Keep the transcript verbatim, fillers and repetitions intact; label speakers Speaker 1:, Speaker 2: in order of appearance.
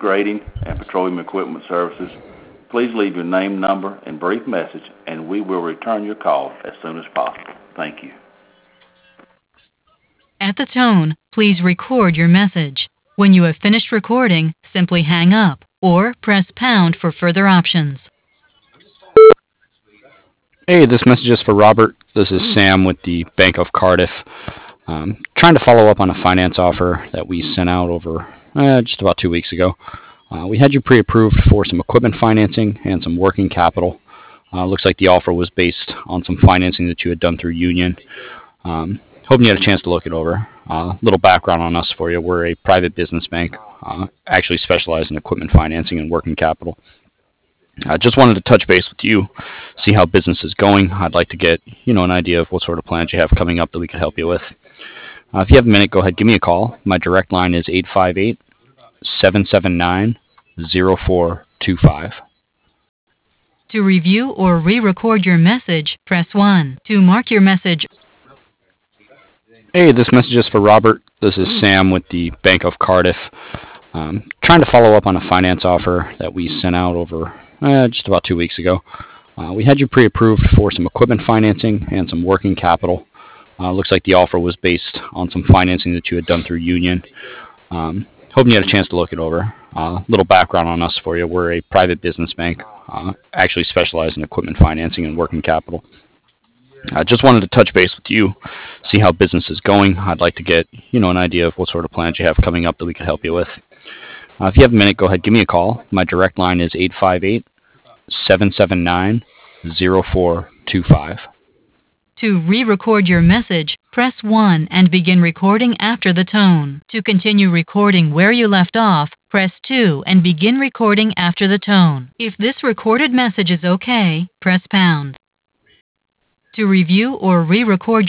Speaker 1: grading, and petroleum equipment services. Please leave your name, number, and brief message, and we will return your call as soon as possible. Thank you.
Speaker 2: At the tone, please record your message. When you have finished recording, simply hang up or press pound for further options.
Speaker 3: Hey, this message is for Robert. This is Sam with the Bank of Cardiff. Um, trying to follow up on a finance offer that we sent out over uh, just about two weeks ago. Uh, we had you pre-approved for some equipment financing and some working capital. Uh, looks like the offer was based on some financing that you had done through Union. Um, hoping you had a chance to look it over. A uh, little background on us for you. We're a private business bank, uh, actually specialize in equipment financing and working capital. I uh, just wanted to touch base with you, see how business is going. I'd like to get, you know, an idea of what sort of plans you have coming up that we could help you with. Uh, if you have a minute, go ahead, give me a call. My direct line is eight five eight, seven seven nine, zero four two five.
Speaker 2: To review or re-record your message, press one. To mark your message.
Speaker 3: Hey, this message is for Robert. This is Sam with the Bank of Cardiff. Um, trying to follow up on a finance offer that we sent out over uh, just about two weeks ago. Uh, we had you pre-approved for some equipment financing and some working capital. Uh, looks like the offer was based on some financing that you had done through Union. Um, hoping you had a chance to look it over. A uh, little background on us for you. We're a private business bank, uh, actually specialize in equipment financing and working capital. I just wanted to touch base with you, see how business is going. I'd like to get, you know, an idea of what sort of plans you have coming up that we could help you with. Uh, if you have a minute, go ahead, give me a call. My direct line is eight five eight, seven seven nine, zero four two five.
Speaker 2: To re-record your message, press one and begin recording after the tone. To continue recording where you left off, press two and begin recording after the tone. If this recorded message is okay, press pound. To review or re-record